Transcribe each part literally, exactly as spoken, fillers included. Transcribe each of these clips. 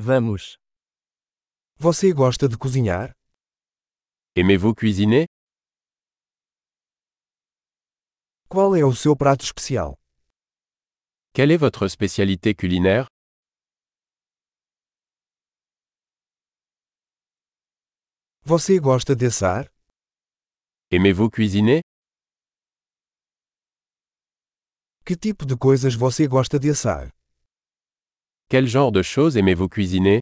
Vamos. Você gosta de cozinhar? Aimez-vous cuisiner? Qual é o seu prato especial? Quelle est votre spécialité culinaire? Você gosta de assar? Aimez-vous cuisiner? Que tipo de coisas você gosta de assar? Quel genre de choses aimez-vous cuisiner?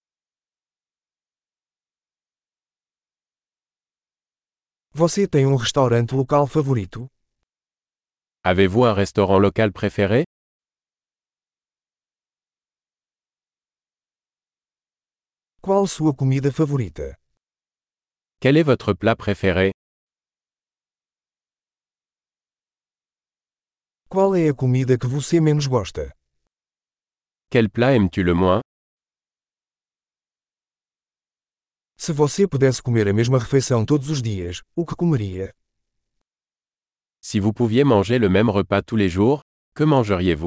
Você tem um restaurante local favorito? Avez-vous un restaurant local préféré? Qual sua comida favorita? Quel est votre plat préféré? Qual é a comida que você menos gosta? Quel plat aimes-tu le moins? Se você pudesse comer a mesma refeição todos os dias, o que comeria? Si vous pouviez manger le même repas tous les jours, que mangeriez-vous?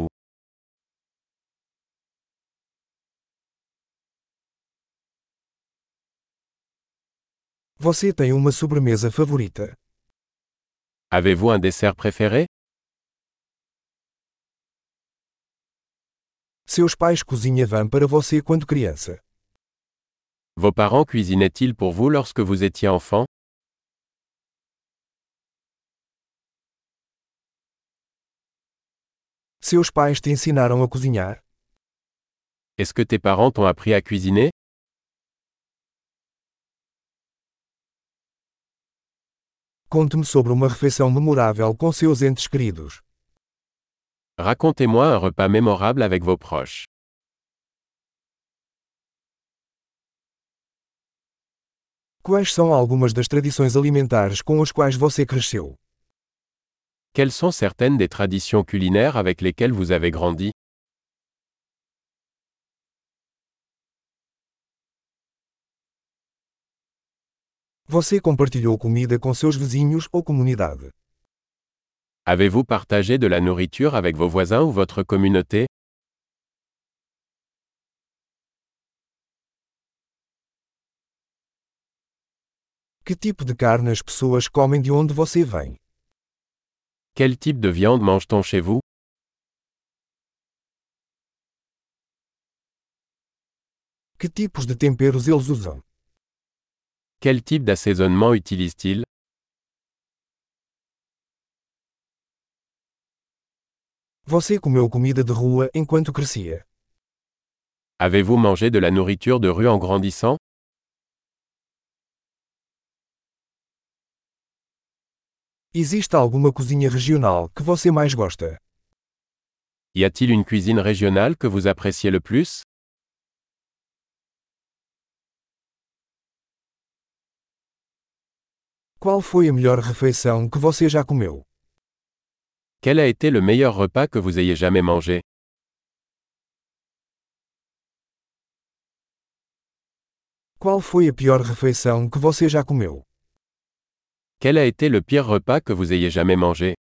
Você tem uma sobremesa favorita? Avez-vous un dessert préféré? Seus pais cozinhavam para você quando criança? Vos parents cuisinaient-ils pour vous lorsque vous étiez enfant? Seus pais te ensinaram a cozinhar? Est-ce que tes parents t'ont appris à cuisiner? Conte-me sobre uma refeição memorável com seus entes queridos. Racontez-moi un repas mémorable avec vos proches. Quais são algumas das tradições alimentares com as quais você cresceu? Quelles sont certaines des traditions culinaires avec lesquelles vous avez grandi? Você compartilhou comida com seus vizinhos ou comunidade? Avez-vous partagé de la nourriture avec vos voisins ou votre communauté? Que tipo de carne as pessoas comem de onde você vem? Quel type de viande mange-t-on chez vous? Que tipos de temperos eles usam? Quel type d'assaisonnement utilise-t-il? Você comeu comida de rua enquanto crescia? Avez-vous mangé de la nourriture de rue en grandissant? Existe alguma cozinha regional que você mais gosta? Y a-t-il une cuisine régionale que vous appréciez le plus? Qual foi a melhor refeição que você já comeu? Quel a été le meilleur repas que vous ayez jamais mangé? Qual foi a pior refeição que você já comeu? Quel a été le pire repas que vous ayez jamais mangé?